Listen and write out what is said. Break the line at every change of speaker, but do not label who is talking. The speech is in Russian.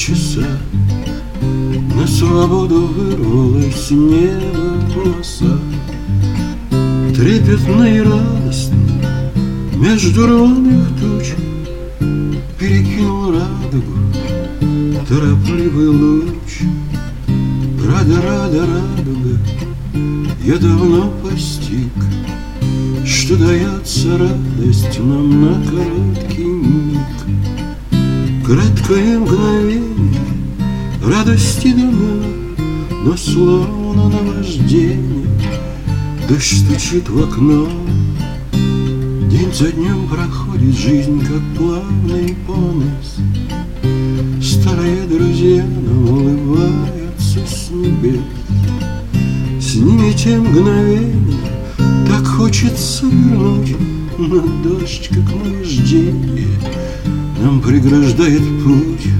часа на свободу вырвалось небо полоса. Трепетно и радостно между рваных туч перекинул радугу торопливый луч. Рада, радуга, я давно постиг, что дается радость нам на короткий миг. Краткое мгновение радости дано, но словно наваждение дождь стучит в окно. День за днем проходит жизнь, как плавный понос. Старые друзья нам улыбаются с небес. С ними те мгновения так хочется вернуть, но дождь, как наваждение, нам преграждает путь.